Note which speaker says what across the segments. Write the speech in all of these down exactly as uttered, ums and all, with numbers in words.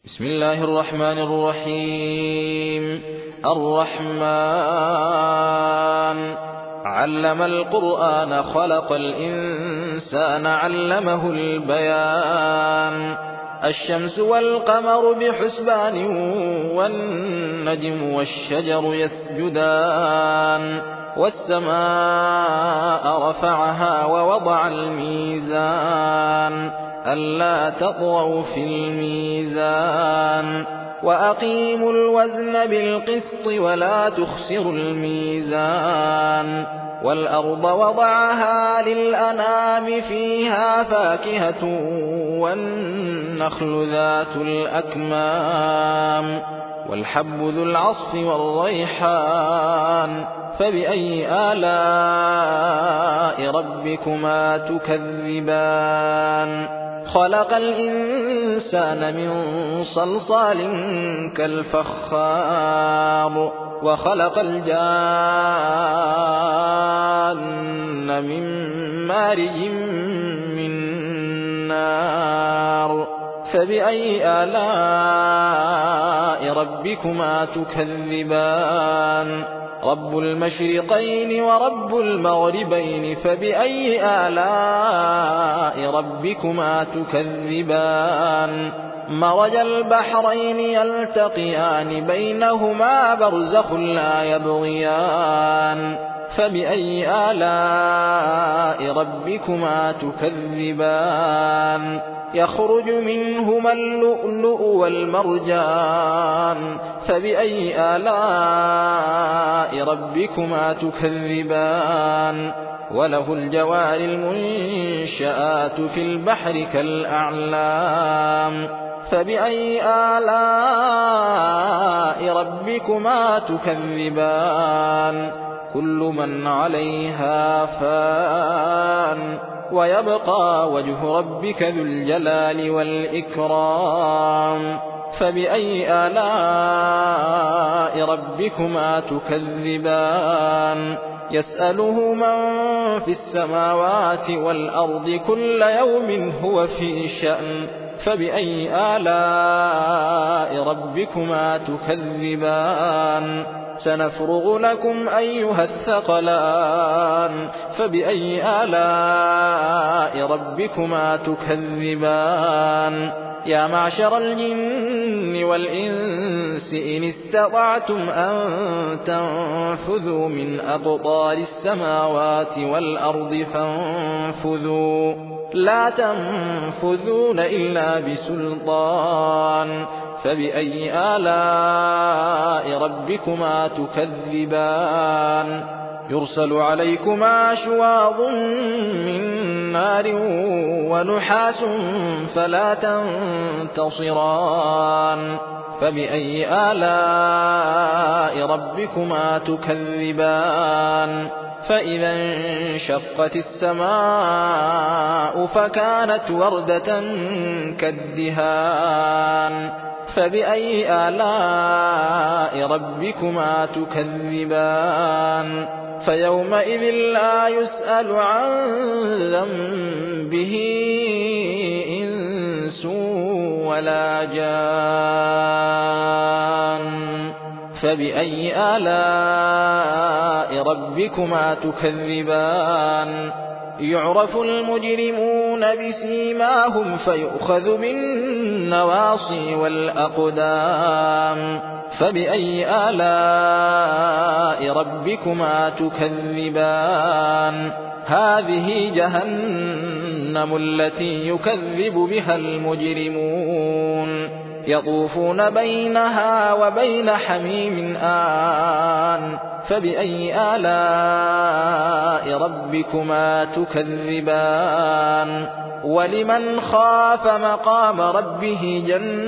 Speaker 1: بسم الله الرحمن الرحيم. الرحمن علم القرآن خلق الإنسان علمه البيان. الشمس والقمر بحسبان والنجم والشجر يسجدان. والسماء رفعها ووضع الميزان ألا تطغوا في الميزان وأقيموا الوزن بالقسط ولا تخسروا الميزان. والأرض وضعها للأنام فيها فاكهة والنخل ذات الأكمام والحب ذو العصف والريحان. فبأي آلاء ربكما تكذبان؟ خلق الإنسان من صلصال كالفخار وخلق الجان من مارج من نار. فبأي آلاء ربكما تكذبان؟ رب المشرقين ورب المغربين. فبأي آلاء ربكما تكذبان؟ مرج البحرين يلتقيان بينهما برزخ لا يبغيان. فبأي آلاء ربكما تكذبان؟ يخرج منهما اللؤلؤ والمرجان. فبأي آلاء ربكما تكذبان؟ وله الجوار المنشآت في البحر كالأعلام. فبأي آلاء ربكما تكذبان؟ كل من عليها فان ويبقى وجه ربك ذو الجلال والإكرام. فبأي آلاء ربكما تكذبان؟ يسأله من في السماوات والأرض كل يوم هو في شأن. فبأي آلاء ربكما تكذبان؟ سنفرغ لكم أيها الثقلان. فبأي آلاء ربكما تكذبان؟ يا معشر الجن والإنس إن استطعتم أن تنفذوا من أقطار السماوات والأرض فانفذوا لا تنفذون إلا بسلطان. فبأي آلاء ربكما تكذبان؟ يرسل عليكما شواظ من نار ونحاس فلا تنتصران. فبأي آلاء ربكما تكذبان؟ فإذا انشقت السماء فكانت وردة كالدهان. فبأي آلاء ربكما تكذبان؟ فيومئذ لا يسأل عن ذنبه إنس ولا جان. فبأي آلاء ربكما تكذبان؟ يعرف المجرمون بسيماهم فيؤخذ بالنواصي والأقدام. فبأي آلاء ربكما تكذبان؟ هذه جهنم التي يكذب بها المجرمون يطوفون بينها وبين حميم آن. فبأي آلاء ربكما تكذبان؟ ولمن خاف مقام ربه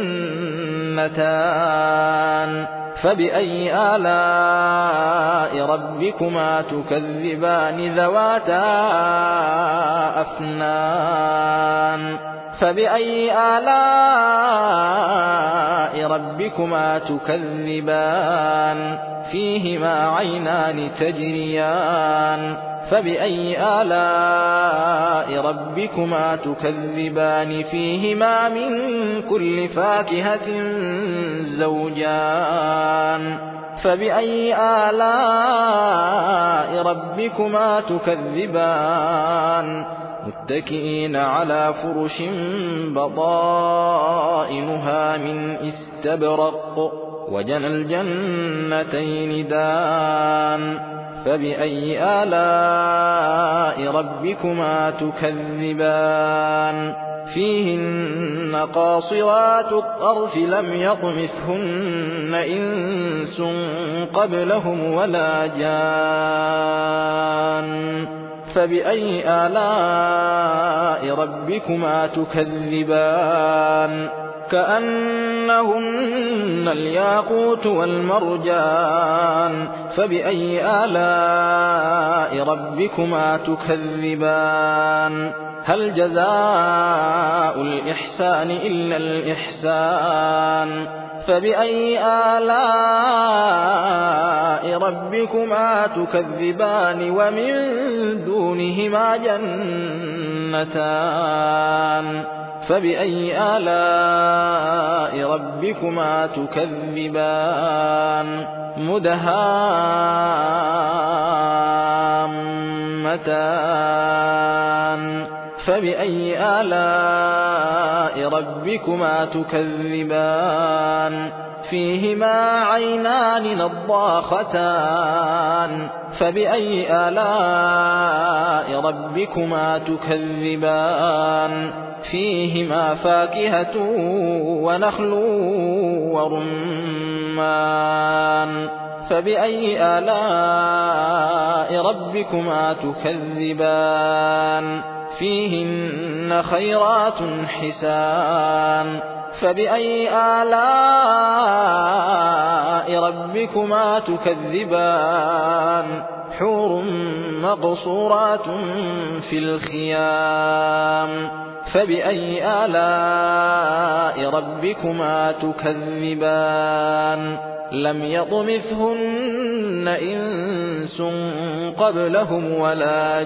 Speaker 1: جنتان. فبأي آلاء ربكما تكذبان؟ ذواتا أفنان. فبأي آلاء ربكما تكذبان فيهما عينان تجريان فبأي آلاء ربكما تكذبان فيهما من كل فاكهة زوجان فبأي آلاء ربكما تكذبان متكئين على فرش بطائنها من استبرق وجنى الجنتين دان فبأي آلاء ربكما تكذبان فيهن قاصرات الطرف لم يطمثهن إنس قبلهم ولا جان فبأي آلاء ربكما تكذبان كأنهن الياقوت والمرجان فبأي آلاء ربكما تكذبان هل جزاء الإحسان إلا الإحسان فبأي آلاء ربكما تكذبان ومن دونهما جنتان فبأي آلاء ربكما تكذبان مدهامتان فبأي آلاء ربكما تكذبان فيهما عينان نضاختان فبأي آلاء ربكما تكذبان فيهما فاكهة ونخل ورمان فبأي آلاء ربكما تكذبان فيهن خيرات حسان فبأي آلاء ربكما تكذبان حور مقصورات في الخيام فبأي آلاء ربكما تكذبان لم يطمثهن إنس قبلهم ولا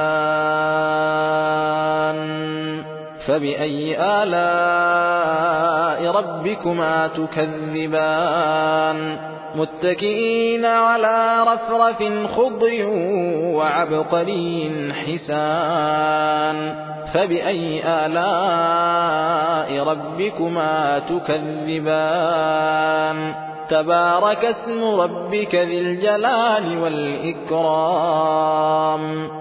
Speaker 1: جان فبأي آلاء ربكما تكذبان متكئين على رفرف خضر وعبقري حسان فبأي آلاء ربكما تكذبان تبارك اسم ربك ذي الجلال والإكرام